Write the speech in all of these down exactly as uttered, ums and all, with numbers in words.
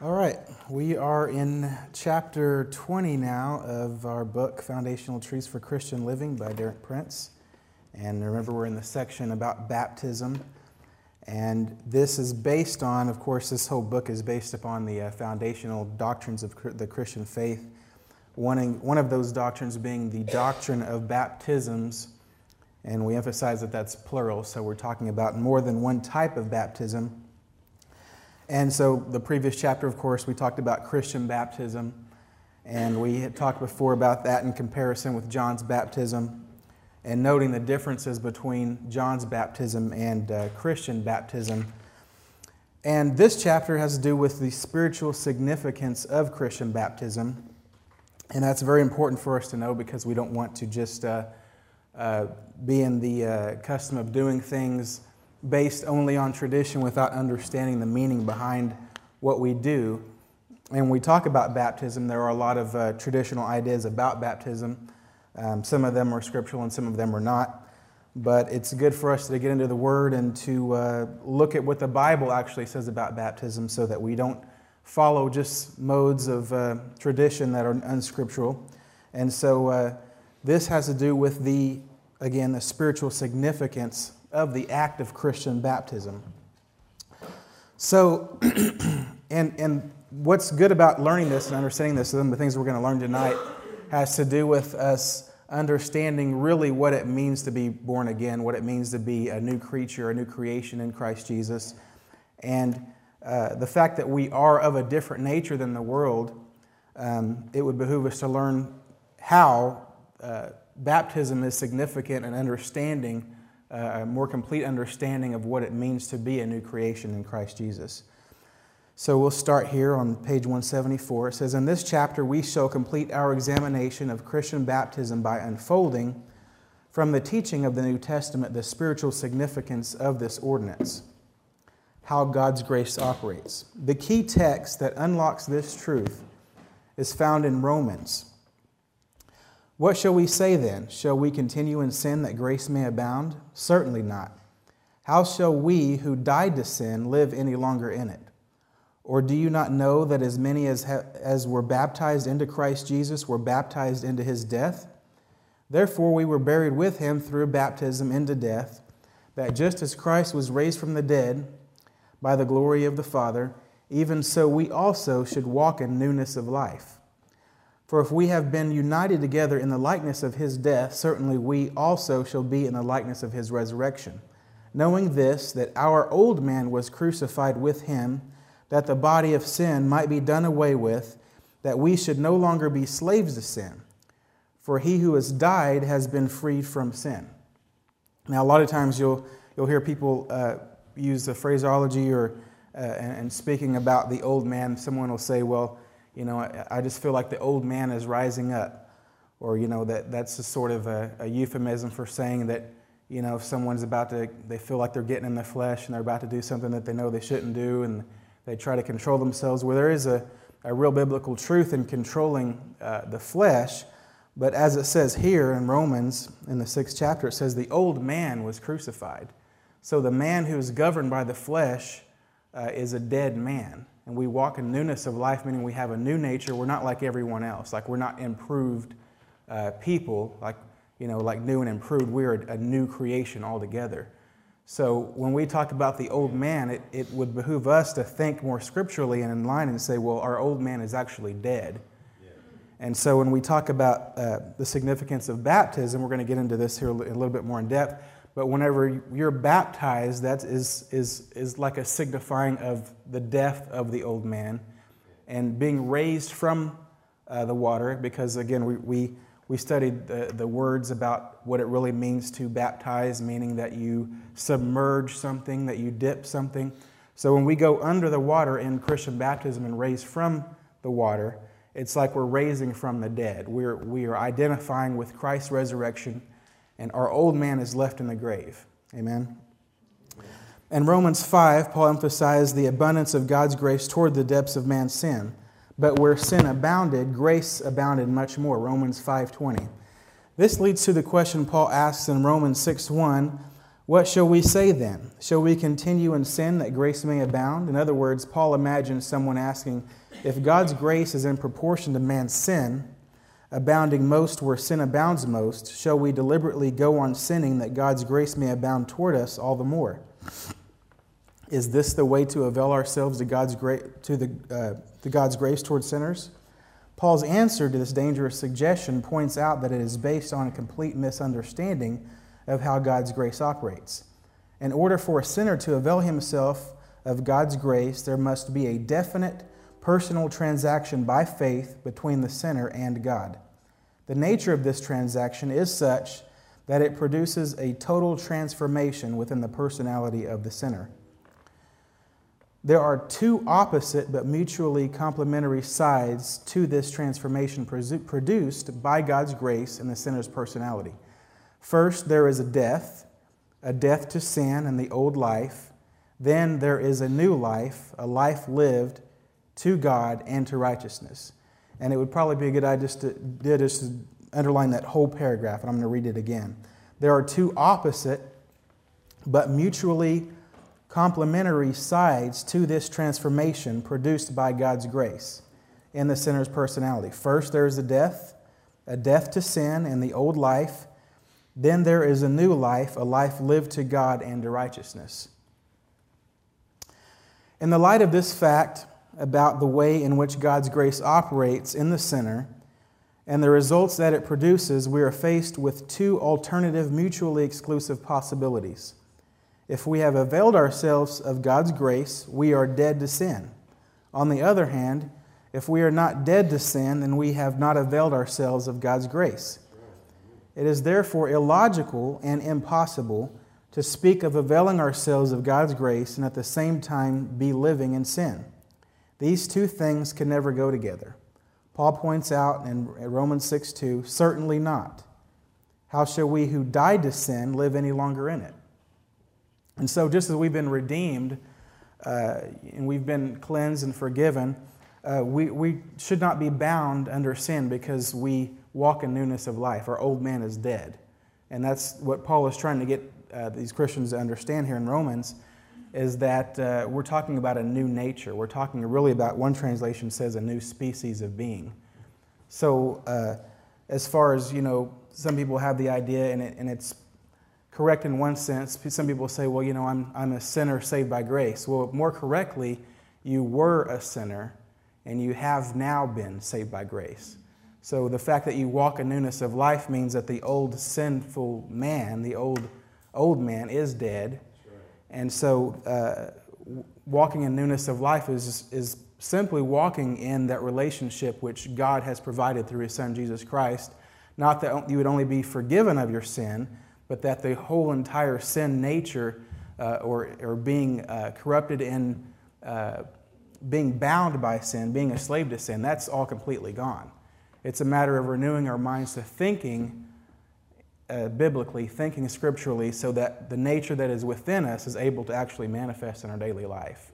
All right, we are in chapter twenty now of our book, Foundational Truths for Christian Living by Derek Prince. And remember, we're in the section about baptism. And this is based on, of course, this whole book is based upon the uh, foundational doctrines of the Christian faith. One, one of those doctrines being the doctrine of baptisms. And we emphasize that that's plural, so we're talking about more than one type of baptism. And so the previous chapter, of course, we talked about Christian baptism, and we had talked before about that in comparison with John's baptism, and noting the differences between John's baptism and uh, Christian baptism. And this chapter has to do with the spiritual significance of Christian baptism, and that's very important for us to know because we don't want to just uh, uh, be in the uh, custom of doing things based only on tradition without understanding the meaning behind what we do. And when we talk about baptism, there are a lot of uh, traditional ideas about baptism. Um, some of them are scriptural and some of them are not. But it's good for us to get into the Word and to uh, look at what the Bible actually says about baptism so that we don't follow just modes of uh, tradition that are unscriptural. And so uh, this has to do with the, again, the spiritual significance of the act of Christian baptism. So, and and what's good about learning this and understanding this, and the things we're going to learn tonight, has to do with us understanding really what it means to be born again, what it means to be a new creature, a new creation in Christ Jesus, and uh, the fact that we are of a different nature than the world. Um, it would behoove us to learn how uh, baptism is significant and understanding a more complete understanding of what it means to be a new creation in Christ Jesus. So we'll start here on page one seventy-four. It says, "In this chapter we shall complete our examination of Christian baptism by unfolding from the teaching of the New Testament the spiritual significance of this ordinance, how God's grace operates. The key text that unlocks this truth is found in Romans. What shall we say then? Shall we continue in sin that grace may abound? Certainly not. How shall we who died to sin live any longer in it? Or do you not know that as many as, ha- as were baptized into Christ Jesus were baptized into his death? Therefore we were buried with him through baptism into death, that just as Christ was raised from the dead by the glory of the Father, even so we also should walk in newness of life. For if we have been united together in the likeness of his death, certainly we also shall be in the likeness of his resurrection. Knowing this, that our old man was crucified with him, that the body of sin might be done away with, that we should no longer be slaves to sin. For he who has died has been freed from sin." Now, a lot of times you'll you'll hear people uh, use the phraseology or uh, and, and speaking about the old man. Someone will say, well, you know, I, I just feel like the old man is rising up. Or, you know, that that's a sort of a, a euphemism for saying that, you know, if someone's about to, they feel like they're getting in the flesh and they're about to do something that they know they shouldn't do and they try to control themselves. Well, there is a, a real biblical truth in controlling uh, the flesh. But as it says here in Romans, in the sixth chapter, it says the old man was crucified. So the man who is governed by the flesh uh, is a dead man. And we walk in newness of life, meaning we have a new nature. We're not like everyone else. Like we're not improved uh, people, like you know, like new and improved. We're a, a new creation altogether. So when we talk about the old man, it, it would behoove us to think more scripturally and in line and say, well, our old man is actually dead. Yeah. And so when we talk about uh, the significance of baptism, we're going to get into this here a little bit more in depth. But whenever you're baptized, that is, is, is like a signifying of the death of the old man and being raised from uh, the water, because, again, we, we, we studied the, the words about what it really means to baptize, meaning that you submerge something, that you dip something. So when we go under the water in Christian baptism and raise from the water, it's like we're raising from the dead. We're, we are identifying with Christ's resurrection, and our old man is left in the grave. Amen? In Romans five, Paul emphasized the abundance of God's grace toward the depths of man's sin. But where sin abounded, grace abounded much more. Romans five twenty. This leads to the question Paul asks in Romans six one, What shall we say then? Shall we continue in sin that grace may abound? In other words, Paul imagines someone asking, if God's grace is in proportion to man's sin, abounding most where sin abounds most, shall we deliberately go on sinning that God's grace may abound toward us all the more? Is this the way to avail ourselves to God's grace to the uh, to God's grace toward sinners? Paul's answer to this dangerous suggestion points out that it is based on a complete misunderstanding of how God's grace operates. In order for a sinner to avail himself of God's grace, there must be a definite personal transaction by faith between the sinner and God. The nature of this transaction is such that it produces a total transformation within the personality of the sinner. There are two opposite but mutually complementary sides to this transformation produced by God's grace in the sinner's personality. First, there is a death, a death to sin and the old life. Then there is a new life, a life lived to God and to righteousness. And it would probably be a good idea just to, just to underline that whole paragraph, and I'm going to read it again. There are two opposite but mutually complementary sides to this transformation produced by God's grace in the sinner's personality. First, there is a death, a death to sin and the old life. Then there is a new life, a life lived to God and to righteousness. In the light of this fact about the way in which God's grace operates in the sinner and the results that it produces, we are faced with two alternative, mutually exclusive possibilities. If we have availed ourselves of God's grace, we are dead to sin. On the other hand, if we are not dead to sin, then we have not availed ourselves of God's grace. It is therefore illogical and impossible to speak of availing ourselves of God's grace and at the same time be living in sin. These two things can never go together. Paul points out in Romans six two, certainly not. How shall we who died to sin live any longer in it? And so just as we've been redeemed uh, and we've been cleansed and forgiven, uh, we, we should not be bound under sin because we walk in newness of life. Our old man is dead. And that's what Paul is trying to get uh, these Christians to understand here in Romans, is that uh, we're talking about a new nature. We're talking really about, one translation says, a new species of being. So uh, as far as, you know, some people have the idea, and, it, and it's correct in one sense. Some people say, well, you know, I'm, I'm a sinner saved by grace. Well, more correctly, you were a sinner, and you have now been saved by grace. So the fact that you walk in newness of life means that the old sinful man, the old old man, is dead. Right. And so uh, walking in newness of life is, is simply walking in that relationship which God has provided through His Son, Jesus Christ. Not that you would only be forgiven of your sin, but that the whole entire sin nature uh, or, or being uh, corrupted in uh, being bound by sin, being a slave to sin, that's all completely gone. It's a matter of renewing our minds to thinking uh, biblically, thinking scripturally, so that the nature that is within us is able to actually manifest in our daily life.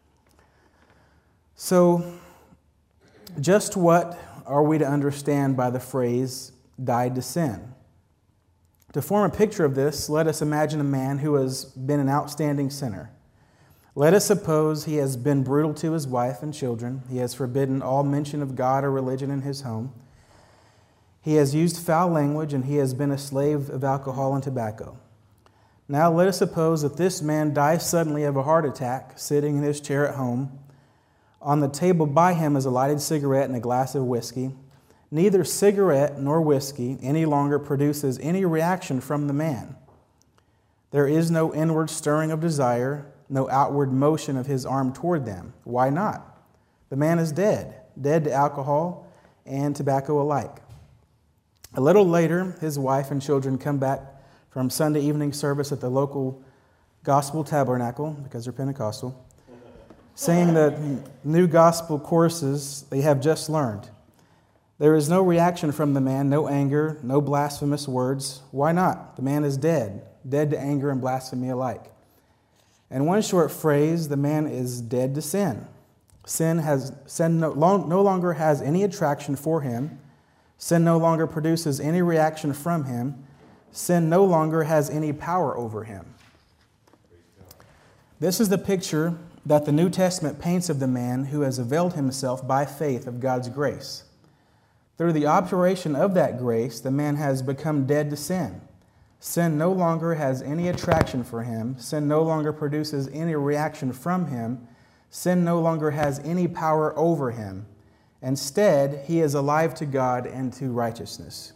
So, just what are we to understand by the phrase, died to sin? To form a picture of this, let us imagine a man who has been an outstanding sinner. Let us suppose he has been brutal to his wife and children. He has forbidden all mention of God or religion in his home. He has used foul language, and he has been a slave of alcohol and tobacco. Now let us suppose that this man dies suddenly of a heart attack, sitting in his chair at home. On the table by him is a lighted cigarette and a glass of whiskey. Neither cigarette nor whiskey any longer produces any reaction from the man. There is no inward stirring of desire, no outward motion of his arm toward them. Why not? The man is dead, dead to alcohol and tobacco alike. A little later, his wife and children come back from Sunday evening service at the local gospel tabernacle, because they're Pentecostal, saying the new gospel courses they have just learned. There is no reaction from the man, no anger, no blasphemous words. Why not? The man is dead, dead to anger and blasphemy alike. In one short phrase, the man is dead to sin. Sin has sin no, long, no longer has any attraction for him. Sin no longer produces any reaction from him. Sin no longer has any power over him. This is the picture that the New Testament paints of the man who has availed himself by faith of God's grace. Through the operation of that grace, the man has become dead to sin. Sin no longer has any attraction for him. Sin no longer produces any reaction from him. Sin no longer has any power over him. Instead, he is alive to God and to righteousness.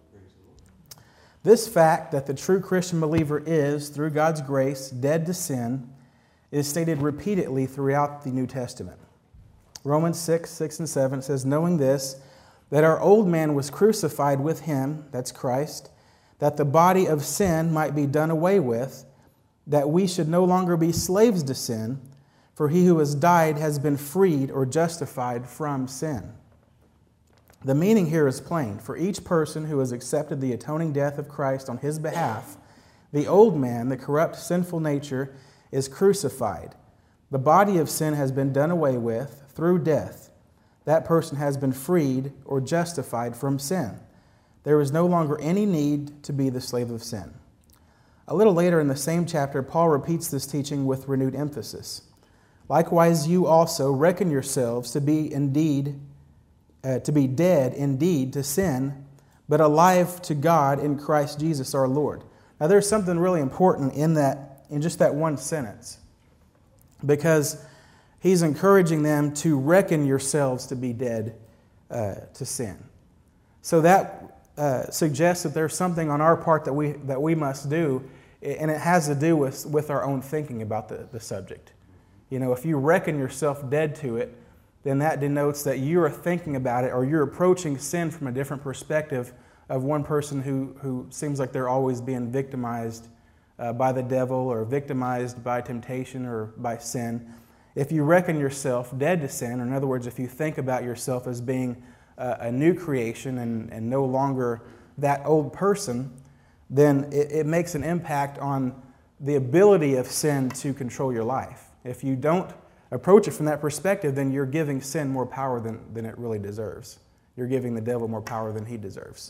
This fact that the true Christian believer is, through God's grace, dead to sin, is stated repeatedly throughout the New Testament. Romans six, six and seven says, knowing this, that our old man was crucified with him, that's Christ, that the body of sin might be done away with, that we should no longer be slaves to sin, for he who has died has been freed or justified from sin. The meaning here is plain. For each person who has accepted the atoning death of Christ on his behalf, the old man, the corrupt, sinful nature, is crucified. The body of sin has been done away with through death. That person has been freed or justified from sin. There is no longer any need to be the slave of sin. A little later in the same chapter, Paul repeats this teaching with renewed emphasis. Likewise, you also reckon yourselves to be indeed, uh, to be dead indeed to sin, but alive to God in Christ Jesus our Lord. Now, there's something really important in that, in just that one sentence, because he's encouraging them to reckon yourselves to be dead uh, to sin. So that uh, suggests that there's something on our part that we that we must do, and it has to do with, with our own thinking about the, the subject. You know, if you reckon yourself dead to it, then that denotes that you are thinking about it, or you're approaching sin from a different perspective of one person who, who seems like they're always being victimized uh, by the devil, or victimized by temptation or by sin. If you reckon yourself dead to sin, or in other words, if you think about yourself as being a, a new creation and, and no longer that old person, then it, it makes an impact on the ability of sin to control your life. If you don't approach it from that perspective, then you're giving sin more power than, than it really deserves. You're giving the devil more power than he deserves.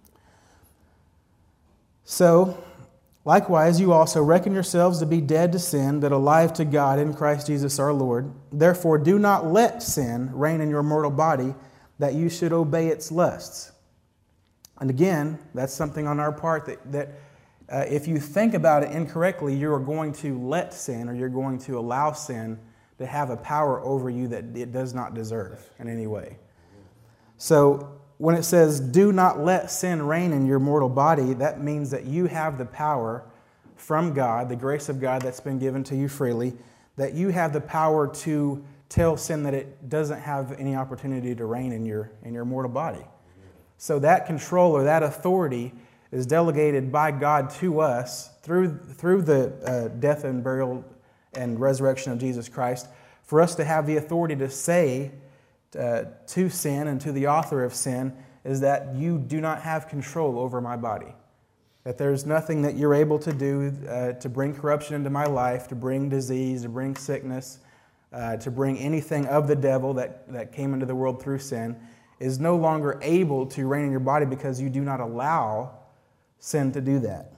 So, likewise, you also reckon yourselves to be dead to sin, but alive to God in Christ Jesus our Lord. Therefore, do not let sin reign in your mortal body, that you should obey its lusts. And again, that's something on our part that, that uh, if you think about it incorrectly, you're going to let sin, or you're going to allow sin to have a power over you that it does not deserve in any way. So, when it says, do not let sin reign in your mortal body, that means that you have the power from God, the grace of God that's been given to you freely, that you have the power to tell sin that it doesn't have any opportunity to reign in your, in your mortal body. So that control, or that authority, is delegated by God to us through, through the uh, death and burial and resurrection of Jesus Christ, for us to have the authority to say Uh, to sin and to the author of sin, is that you do not have control over my body. That there's nothing that you're able to do uh, to bring corruption into my life, to bring disease, to bring sickness, uh, to bring anything of the devil that, that came into the world through sin, is no longer able to reign in your body, because you do not allow sin to do that.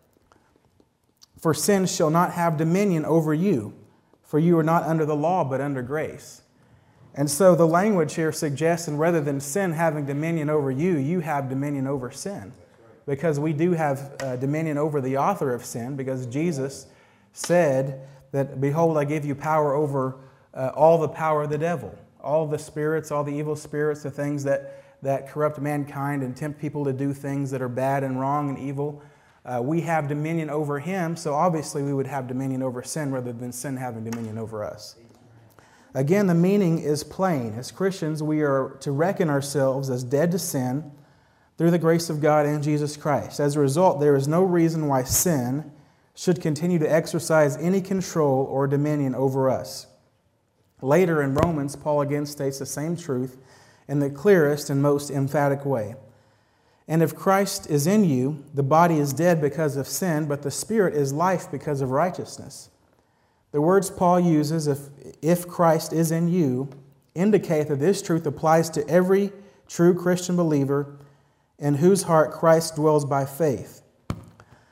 For sin shall not have dominion over you, for you are not under the law but under grace. And so the language here suggests, and rather than sin having dominion over you, you have dominion over sin. Because we do have uh, dominion over the author of sin, because Jesus said that, behold, I give you power over uh, all the power of the devil, all the spirits, all the evil spirits, the things that, that corrupt mankind and tempt people to do things that are bad and wrong and evil. Uh, we have dominion over him, so obviously we would have dominion over sin rather than sin having dominion over us. Again, the meaning is plain. As Christians, we are to reckon ourselves as dead to sin through the grace of God and Jesus Christ. As a result, there is no reason why sin should continue to exercise any control or dominion over us. Later in Romans, Paul again states the same truth in the clearest and most emphatic way. And if Christ is in you, the body is dead because of sin, but the spirit is life because of righteousness. The words Paul uses, if, if Christ is in you, indicate that this truth applies to every true Christian believer in whose heart Christ dwells by faith.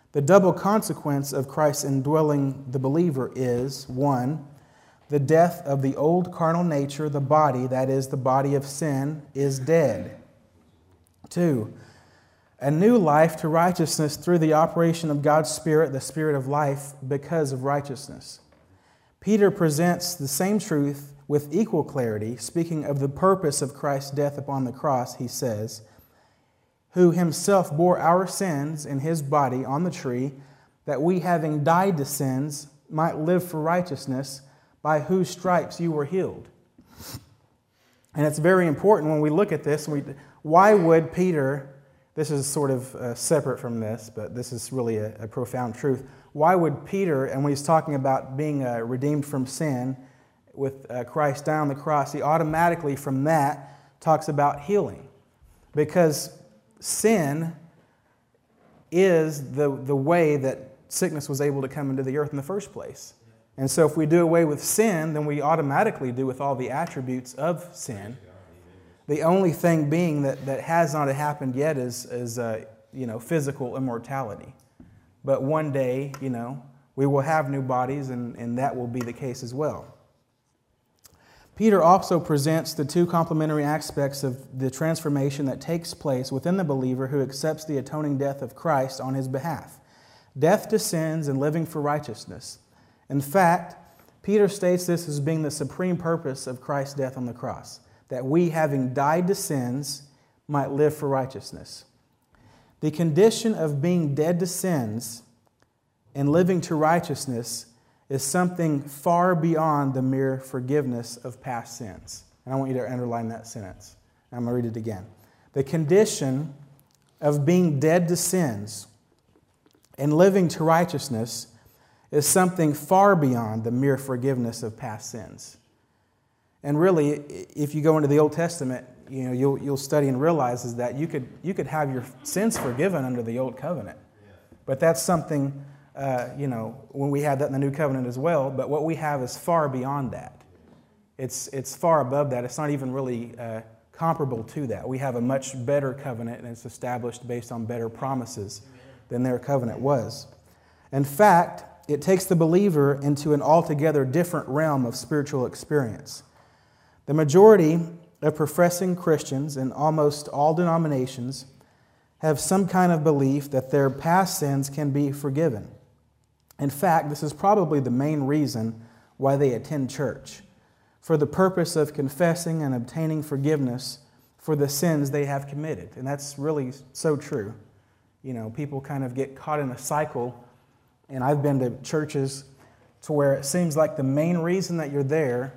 The double consequence of Christ indwelling the believer is, one, the death of the old carnal nature, the body, that is, the body of sin, is dead. Two, a new life to righteousness through the operation of God's Spirit, the Spirit of life, because of righteousness. Peter presents the same truth with equal clarity, speaking of the purpose of Christ's death upon the cross. He says, who himself bore our sins in his body on the tree, that we, having died to sins, might live for righteousness, by whose stripes you were healed. And it's very important when we look at this. We, why would Peter, this is sort of uh, separate from this, but this is really a, a profound truth. Why would Peter, and when he's talking about being uh, redeemed from sin with uh, Christ down on the cross, he automatically from that talks about healing. Because sin is the, the way that sickness was able to come into the earth in the first place. And so if we do away with sin, then we automatically do with all the attributes of sin. The only thing being that, that has not happened yet is, is uh, you know, physical immortality. But one day, you know, we will have new bodies, and, and that will be the case as well. Peter also presents the two complementary aspects of the transformation that takes place within the believer who accepts the atoning death of Christ on his behalf. Death to sins and living for righteousness. In fact, Peter states this as being the supreme purpose of Christ's death on the cross, that we, having died to sins, might live for righteousness. The condition of being dead to sins and living to righteousness is something far beyond the mere forgiveness of past sins. And I want you to underline that sentence. I'm going to read it again. The condition of being dead to sins and living to righteousness is something far beyond the mere forgiveness of past sins. And really, if you go into the Old Testament, you know, you'll, you'll study and realize is that you could, you could have your sins forgiven under the Old Covenant. But that's something, uh, you know, when we had that in the New Covenant as well, but what we have is far beyond that. It's, it's far above that. It's not even really uh, comparable to that. We have a much better covenant, and it's established based on better promises than their covenant was. In fact, it takes the believer into an altogether different realm of spiritual experience. The majority of professing Christians in almost all denominations have some kind of belief that their past sins can be forgiven. In fact, this is probably the main reason why they attend church, for the purpose of confessing and obtaining forgiveness for the sins they have committed. And that's really so true. You know, people kind of get caught in a cycle. And I've been to churches to where it seems like the main reason that you're there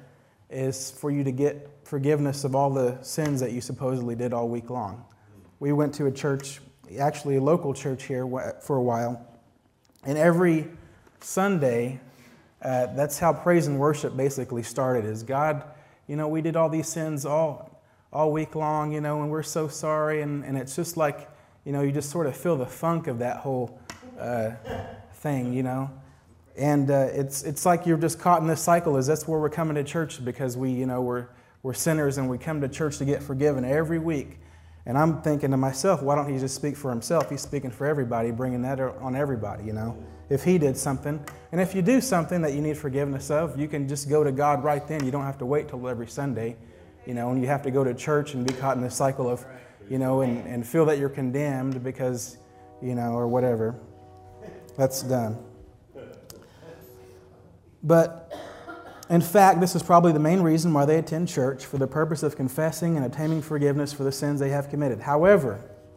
is for you to get forgiveness of all the sins that you supposedly did all week long. We went to a church, actually a local church here for a while, and every Sunday, uh, that's how praise and worship basically started, is God, you know, we did all these sins all, all week long, you know, and we're so sorry, and, and it's just like, you know, you just sort of feel the funk of that whole uh, thing, you know, and uh, it's it's like you're just caught in this cycle. Is that's where we're coming to church because we, you know, we're we're sinners and we come to church to get forgiven every week. And I'm thinking to myself, why don't he just speak for himself? He's speaking for everybody, bringing that on everybody, you know. If he did something, and if you do something that you need forgiveness of, you can just go to God right then. You don't have to wait till every Sunday, you know, and you have to go to church and be caught in this cycle of, you know, and, and feel that you're condemned because, you know, or whatever. That's done. But in fact, this is probably the main reason why they attend church, for the purpose of confessing and obtaining forgiveness for the sins they have committed. However,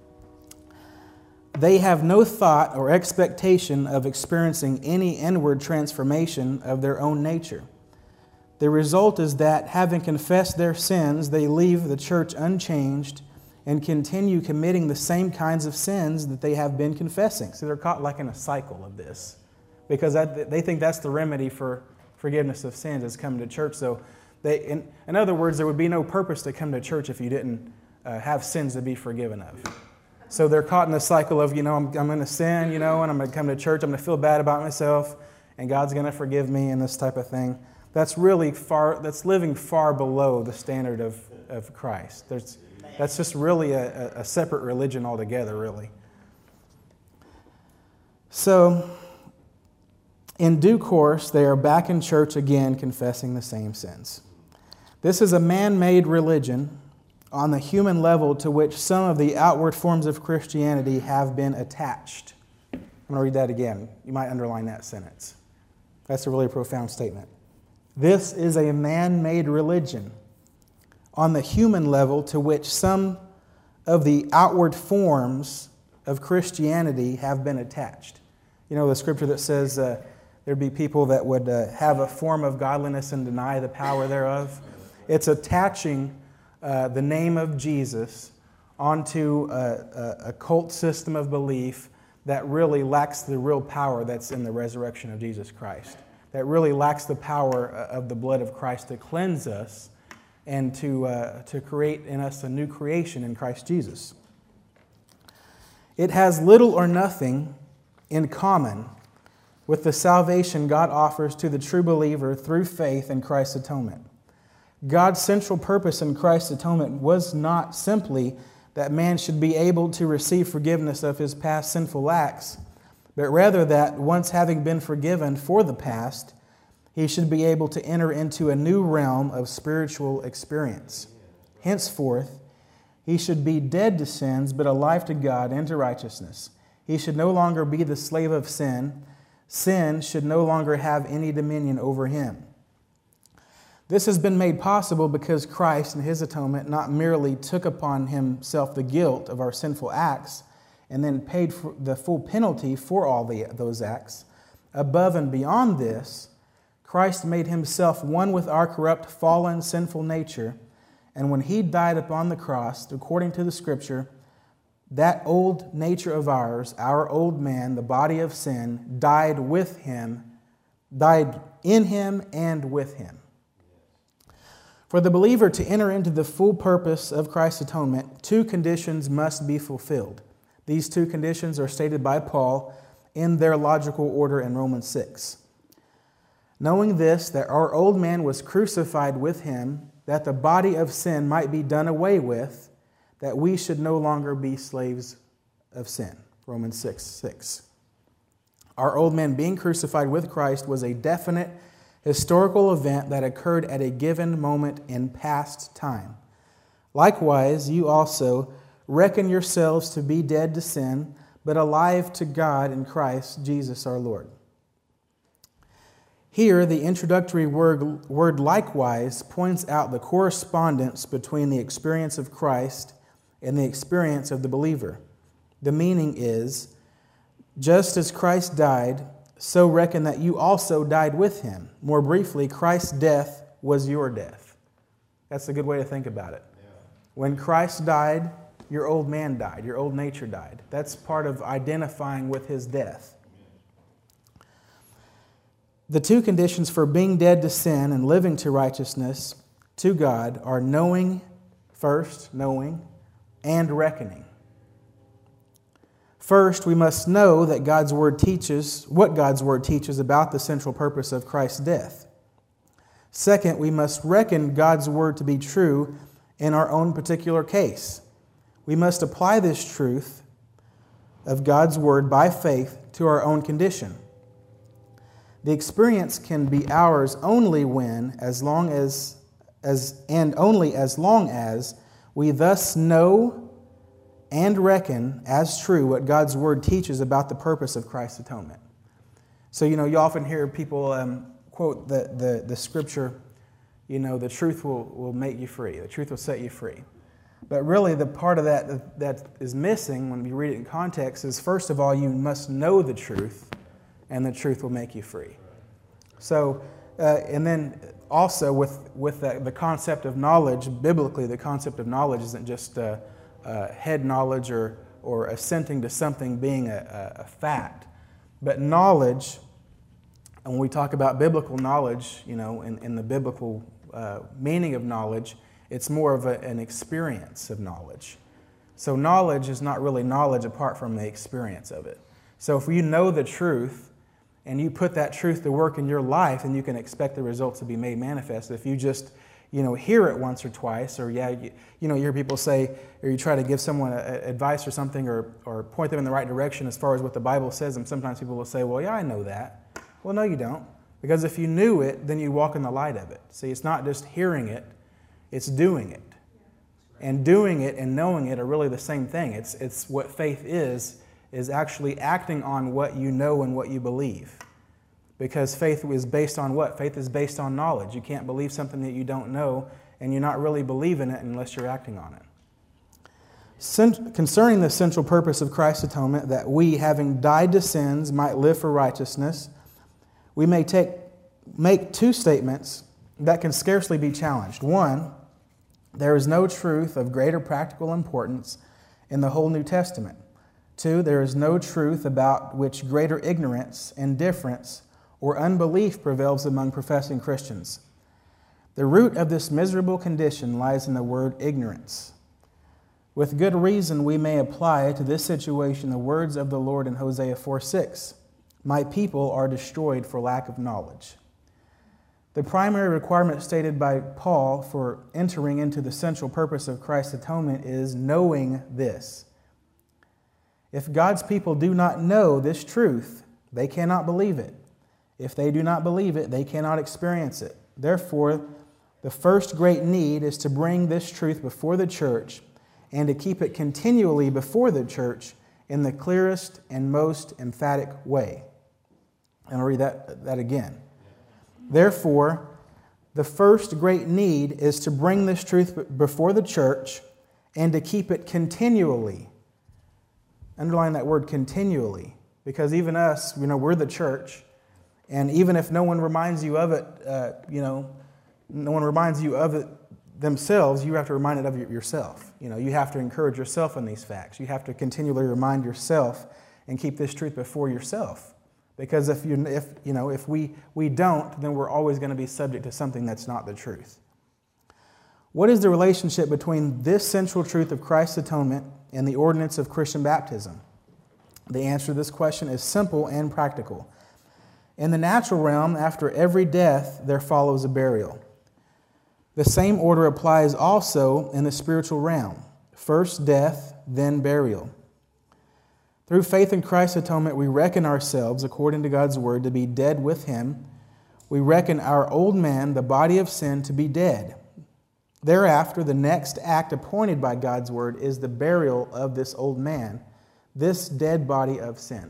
they have no thought or expectation of experiencing any inward transformation of their own nature. The result is that, having confessed their sins, they leave the church unchanged and continue committing the same kinds of sins that they have been confessing. So they're caught like in a cycle of this, because that, they think that's the remedy for forgiveness of sins, is coming to church. So they, in, in other words, there would be no purpose to come to church if you didn't uh, have sins to be forgiven of. So they're caught in the cycle of, you know, I'm, I'm going to sin, you know, and I'm going to come to church, I'm going to feel bad about myself, and God's going to forgive me, and this type of thing. That's really far, that's living far below the standard of, of Christ. There's That's just really a, a separate religion altogether, really. So, in due course, they are back in church again, confessing the same sins. This is a man-made religion on the human level to which some of the outward forms of Christianity have been attached. I'm going to read that again. You might underline that sentence. That's a really profound statement. This is a man-made religion on the human level to which some of the outward forms of Christianity have been attached. You know the scripture that says uh, there'd be people that would uh, have a form of godliness and deny the power thereof? It's attaching uh, the name of Jesus onto a, a, a cult system of belief that really lacks the real power that's in the resurrection of Jesus Christ, that really lacks the power of the blood of Christ to cleanse us and to, uh, to create in us a new creation in Christ Jesus. It has little or nothing in common with the salvation God offers to the true believer through faith in Christ's atonement. God's central purpose in Christ's atonement was not simply that man should be able to receive forgiveness of his past sinful acts, but rather that once having been forgiven for the past, he should be able to enter into a new realm of spiritual experience. Henceforth, he should be dead to sins, but alive to God and to righteousness. He should no longer be the slave of sin. Sin should no longer have any dominion over him. This has been made possible because Christ, in his atonement, not merely took upon himself the guilt of our sinful acts and then paid for the full penalty for all the, those acts. Above and beyond this, Christ made himself one with our corrupt, fallen, sinful nature, and when he died upon the cross, according to the Scripture, that old nature of ours, our old man, the body of sin, died with him, died in him and with him. For the believer to enter into the full purpose of Christ's atonement, two conditions must be fulfilled. These two conditions are stated by Paul in their logical order in Romans six. Knowing this, that our old man was crucified with him, that the body of sin might be done away with, that we should no longer be slaves of sin. Romans six six. Our old man being crucified with Christ was a definite historical event that occurred at a given moment in past time. Likewise, you also reckon yourselves to be dead to sin, but alive to God in Christ Jesus our Lord. Here, the introductory word, word likewise points out the correspondence between the experience of Christ and the experience of the believer. The meaning is, just as Christ died, so reckon that you also died with him. More briefly, Christ's death was your death. That's a good way to think about it. Yeah. When Christ died, your old man died, your old nature died. That's part of identifying with his death. The two conditions for being dead to sin and living to righteousness to God are knowing, first, knowing, and reckoning. First, we must know that God's Word teaches, what God's Word teaches about the central purpose of Christ's death. Second, we must reckon God's Word to be true in our own particular case. We must apply this truth of God's Word by faith to our own condition. The experience can be ours only when, as long as, as and only as long as we thus know and reckon as true what God's Word teaches about the purpose of Christ's atonement. So, you know, you often hear people um, quote the, the, the scripture, you know, the truth will, will make you free. The truth will set you free. But really the part of that that is missing when you read it in context is, first of all, you must know the truth, and the truth will make you free. So, uh, and then also with, with the, the concept of knowledge, biblically, the concept of knowledge isn't just uh, uh, head knowledge or, or assenting to something being a, a, a fact. But knowledge, and when we talk about biblical knowledge, you know, in, in the biblical uh, meaning of knowledge, it's more of a, an experience of knowledge. So knowledge is not really knowledge apart from the experience of it. So if you know the truth, and you put that truth to work in your life, and you can expect the results to be made manifest. If you just, you know, hear it once or twice, or yeah, you, you know, you hear people say, or you try to give someone a, a advice or something, or or point them in the right direction as far as what the Bible says, and sometimes people will say, well, yeah, I know that. Well, no, you don't. Because if you knew it, then you walk in the light of it. See, it's not just hearing it, it's doing it. And doing it and knowing it are really the same thing. It's it's what faith is, is actually acting on what you know and what you believe. Because faith is based on what? Faith is based on knowledge. You can't believe something that you don't know, and you're not really believing it unless you're acting on it. Concerning the central purpose of Christ's atonement, that we, having died to sins, might live for righteousness, we may take make two statements that can scarcely be challenged. One, there is no truth of greater practical importance in the whole New Testament. Two, there is no truth about which greater ignorance, indifference, or unbelief prevails among professing Christians. The root of this miserable condition lies in the word ignorance. With good reason we may apply to this situation the words of the Lord in Hosea four six. My people are destroyed for lack of knowledge. The primary requirement stated by Paul for entering into the central purpose of Christ's atonement is knowing this. If God's people do not know this truth, they cannot believe it. If they do not believe it, they cannot experience it. Therefore, the first great need is to bring this truth before the church and to keep it continually before the church in the clearest and most emphatic way. And I'll read that, that again. Therefore, the first great need is to bring this truth before the church and to keep it continually. Underline that word continually, because even us, you know, we're the church, and even if no one reminds you of it, uh, you know, no one reminds you of it themselves, you have to remind it of it yourself. You know, you have to encourage yourself in these facts. You have to continually remind yourself and keep this truth before yourself. Because if you if you know if we we don't, then we're always going to be subject to something that's not the truth. What is the relationship between this central truth of Christ's atonement and the ordinance of Christian baptism? The answer to this question is simple and practical. In the natural realm, after every death, there follows a burial. The same order applies also in the spiritual realm. First death, then burial. Through faith in Christ's atonement, we reckon ourselves, according to God's word, to be dead with Him. We reckon our old man, the body of sin, to be dead. Thereafter, the next act appointed by God's word is the burial of this old man, this dead body of sin.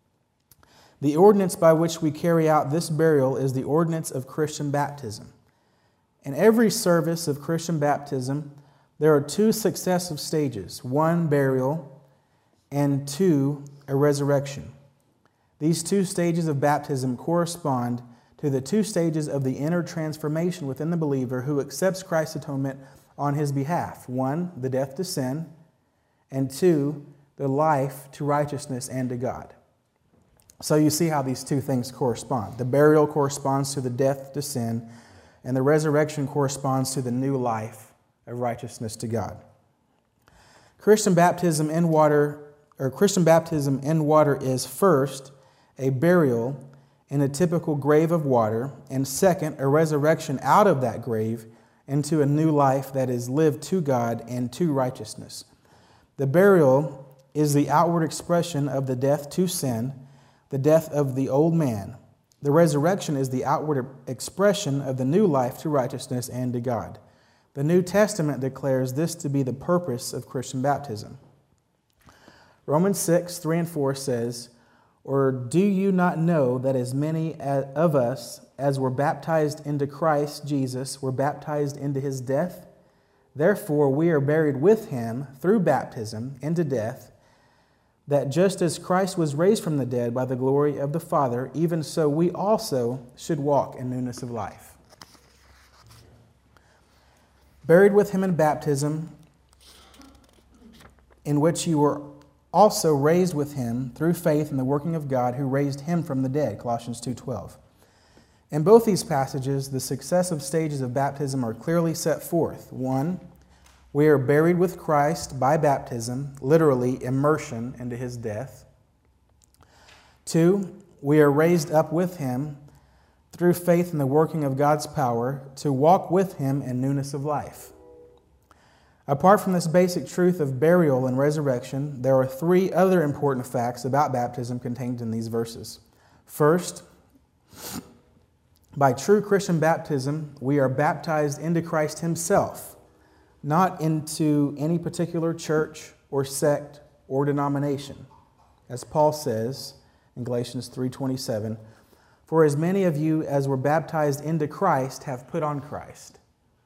The ordinance by which we carry out this burial is the ordinance of Christian baptism. In every service of Christian baptism, there are two successive stages. One, burial, and two, a resurrection. These two stages of baptism correspond to the two stages of the inner transformation within the believer who accepts Christ's atonement on his behalf. One, the death to sin, and two, the life to righteousness and to God. So you see how these two things correspond. The burial corresponds to the death to sin, and the resurrection corresponds to the new life of righteousness to God. Christian baptism in water, or Christian baptism in water is first a burial in a typical grave of water, and second, a resurrection out of that grave into a new life that is lived to God and to righteousness. The burial is the outward expression of the death to sin, the death of the old man. The resurrection is the outward expression of the new life to righteousness and to God. The New Testament declares this to be the purpose of Christian baptism. Romans six, three and four says, "Or do you not know that as many of us as were baptized into Christ Jesus were baptized into His death? Therefore we are buried with Him through baptism into death, that just as Christ was raised from the dead by the glory of the Father, even so we also should walk in newness of life." Buried with Him in baptism, in which you were also raised with Him through faith in the working of God who raised Him from the dead, Colossians two twelve. In both these passages, the successive stages of baptism are clearly set forth. One, we are buried with Christ by baptism, literally immersion into His death. Two, we are raised up with Him through faith in the working of God's power, to walk with Him in newness of life. Apart from this basic truth of burial and resurrection, there are three other important facts about baptism contained in these verses. First, by true Christian baptism, we are baptized into Christ Himself, not into any particular church or sect or denomination. As Paul says in Galatians three twenty-seven, "For as many of you as were baptized into Christ have put on Christ."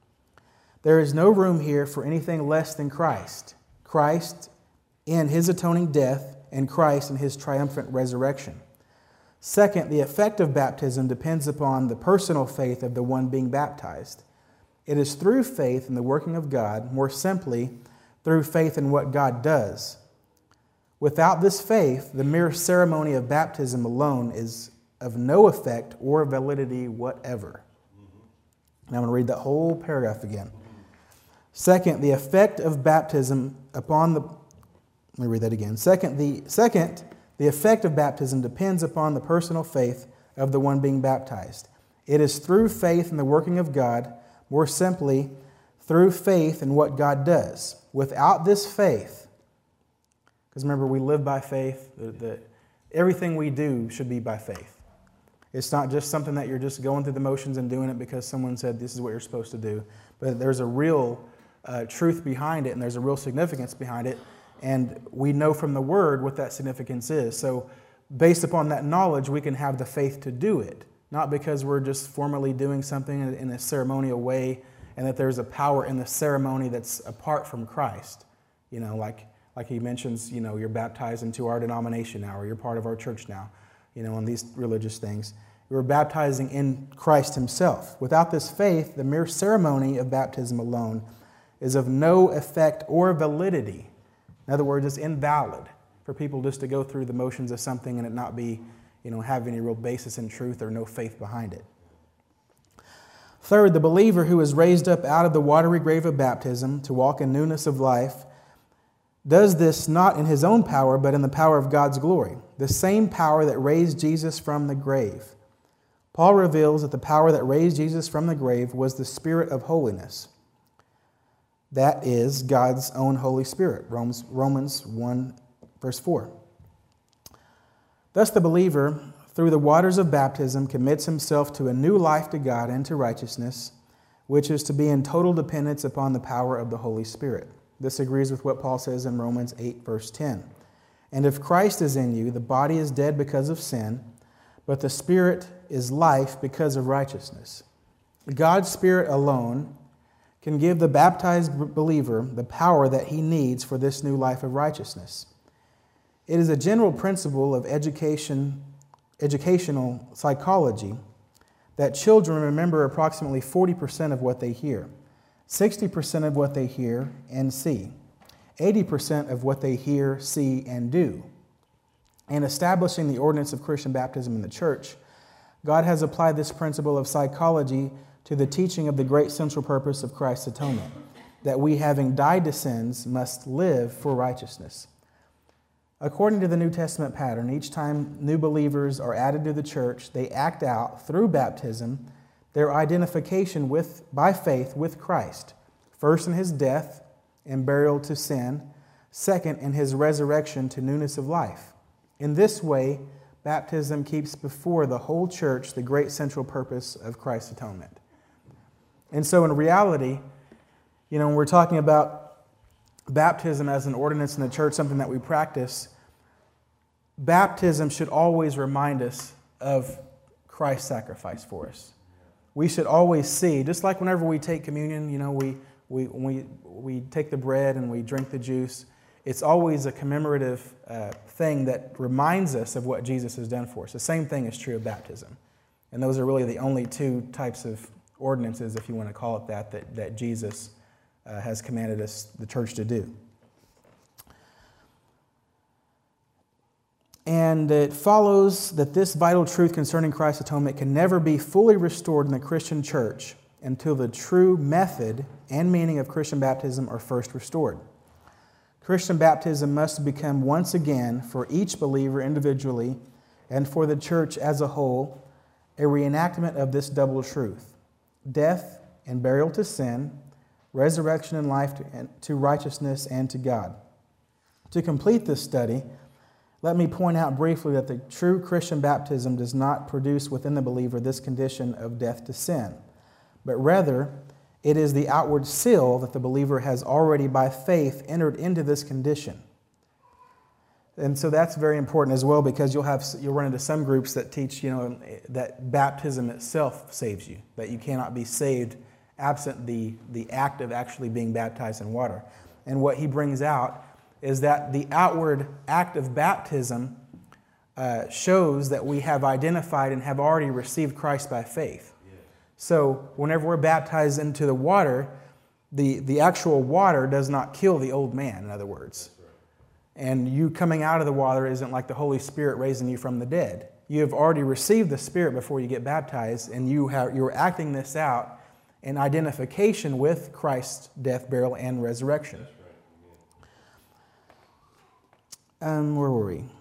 There is no room here for anything less than Christ. Christ in His atoning death and Christ in His triumphant resurrection. Second, the effect of baptism depends upon the personal faith of the one being baptized. It is through faith in the working of God, more simply, through faith in what God does. Without this faith, the mere ceremony of baptism alone is of no effect or validity whatever. And I'm going to read that whole paragraph again. Second, the effect of baptism upon the... Let me read that again. Second, the, second, the effect of baptism depends upon the personal faith of the one being baptized. It is through faith in the working of God, more simply, through faith in what God does. Without this faith, because remember, we live by faith, the, the, everything we do should be by faith. It's not just something that you're just going through the motions and doing it because someone said this is what you're supposed to do. But there's a real uh, truth behind it, and there's a real significance behind it. And we know from the Word what that significance is. So based upon that knowledge, we can have the faith to do it. Not because we're just formally doing something in a ceremonial way and that there's a power in the ceremony that's apart from Christ. You know, like, like he mentions, you know, you're baptized into our denomination now, or you're part of our church now. You know, on these religious things. We were baptizing in Christ Himself. Without this faith, the mere ceremony of baptism alone is of no effect or validity. In other words, it's invalid for people just to go through the motions of something and it not be, you know, have any real basis in truth or no faith behind it. Third, the believer who is raised up out of the watery grave of baptism to walk in newness of life does this not in his own power, but in the power of God's glory, the same power that raised Jesus from the grave. Paul reveals that the power that raised Jesus from the grave was the Spirit of holiness. That is God's own Holy Spirit, Romans one, verse four. Thus the believer, through the waters of baptism, commits himself to a new life to God and to righteousness, which is to be in total dependence upon the power of the Holy Spirit. This agrees with what Paul says in Romans eight, verse ten. And if Christ is in you, the body is dead because of sin, but the Spirit is life because of righteousness. God's Spirit alone can give the baptized believer the power that he needs for this new life of righteousness. It is a general principle of education, educational psychology that children remember approximately forty percent of what they hear, sixty percent of what they hear and see, eighty percent of what they hear, see, and do. In establishing the ordinance of Christian baptism in the church, God has applied this principle of psychology to the teaching of the great central purpose of Christ's atonement, that we, having died to sins, must live for righteousness. According to the New Testament pattern, each time new believers are added to the church, they act out, through baptism, their identification with, by faith with Christ, first in His death and burial to sin, second in His resurrection to newness of life. In this way, baptism keeps before the whole church the great central purpose of Christ's atonement. And so in reality, you know, when we're talking about baptism as an ordinance in the church, something that we practice, baptism should always remind us of Christ's sacrifice for us. We should always see, just like whenever we take communion, you know, we we we we take the bread and we drink the juice, it's always a commemorative uh, thing that reminds us of what Jesus has done for us. The same thing is true of baptism. And those are really the only two types of ordinances, if you want to call it that, that, that Jesus uh, has commanded us, the church, to do. And it follows that this vital truth concerning Christ's atonement can never be fully restored in the Christian church until the true method and meaning of Christian baptism are first restored. Christian baptism must become once again, for each believer individually and for the church as a whole, a reenactment of this double truth: death and burial to sin, resurrection and life to, to righteousness and to God. To complete this study, let me point out briefly that the true Christian baptism does not produce within the believer this condition of death to sin, but rather it is the outward seal that the believer has already by faith entered into this condition. And so that's very important as well, because you'll have you'll run into some groups that teach, you know, that baptism itself saves you, that you cannot be saved absent the, the act of actually being baptized in water. And what he brings out is that the outward act of baptism uh, shows that we have identified and have already received Christ by faith. Yeah. So whenever we're baptized into the water, the, the actual water does not kill the old man, in other words. That's right. And you coming out of the water isn't like the Holy Spirit raising you from the dead. You have already received the Spirit before you get baptized, and you have, you're acting this out in identification with Christ's death, burial, and resurrection. That's right. Um, where were we?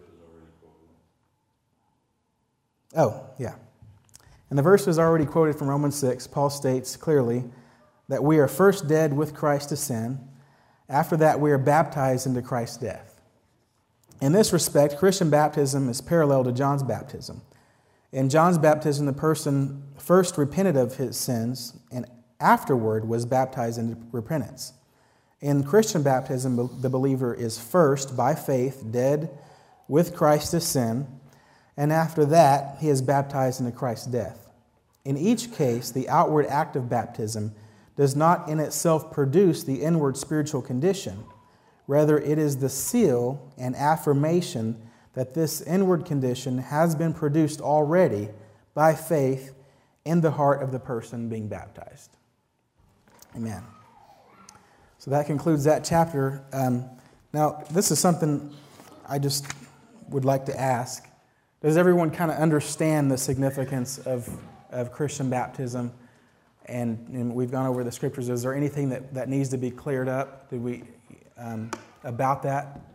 Oh, yeah. And the verse was already quoted from Romans six. Paul states clearly that we are first dead with Christ to sin. After that, we are baptized into Christ's death. In this respect, Christian baptism is parallel to John's baptism. In John's baptism, the person first repented of his sins and afterward was baptized into repentance. In Christian baptism, the believer is first, by faith, dead with Christ to sin, and after that, he is baptized into Christ's death. In each case, the outward act of baptism does not in itself produce the inward spiritual condition. Rather, it is the seal and affirmation that this inward condition has been produced already by faith in the heart of the person being baptized. Amen. So that concludes that chapter. Um, now, this is something I just would like to ask. Does everyone kind of understand the significance of, of Christian baptism? And, and we've gone over the scriptures. Is there anything that, that needs to be cleared up? Did we um, about that?